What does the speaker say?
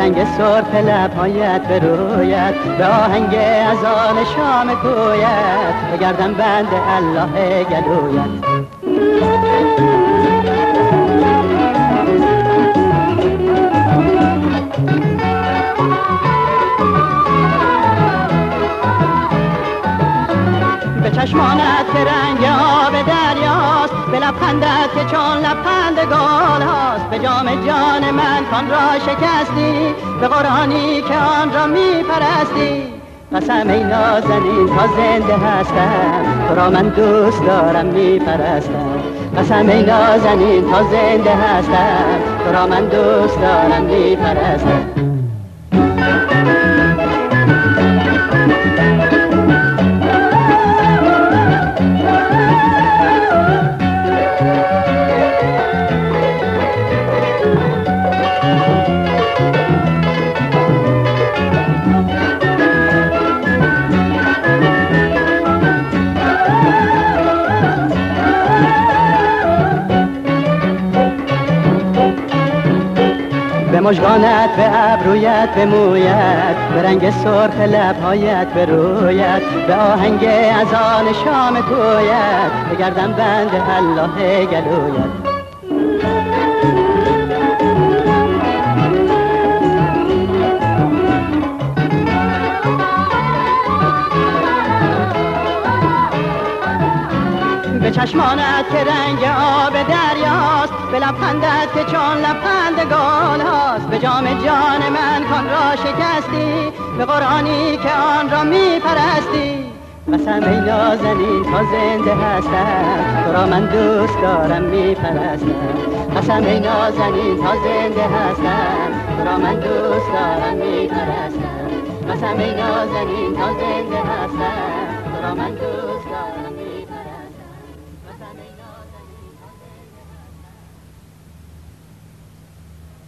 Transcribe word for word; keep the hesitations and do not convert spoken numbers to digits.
رنگ سرخ لبهایت به رویت، به آهنگ اذان شام کویت، به گردن بند الله گلویت. به چشمانت که رنگ آب دریاست، به لبخندت که چون لبخند گل هاست، به جام جان من کان را شکستی، به قرآنی که آن را می پرستی. قسم ای نازنین تا زنده هستم، تو را من دوست دارم می پرستم. قسم ای نازنین تا زنده هستم، تو را من دوست دارم می پرستم. به مژگانت، به ابرویت، به مویت، به رنگ سرخ لبهایت، به رویت، به آهنگ اذان شام کویت، به گردن بند الله گلویت. به چشمانت که رنگ آب دریاست، به لبخندت که چون لبخند گل هاست، به جام جان من کان را شکستی، به قرآنی که آن را می پرستی. قسم ای نازنین تا زنده هستم، تو را من دوست دارم می پرستم. قسم ای نازنین تا زنده هستم، تو را من دوست دارم می پرستم. قسم ای نازنین تا زنده هستم، تو را من دوست دارم.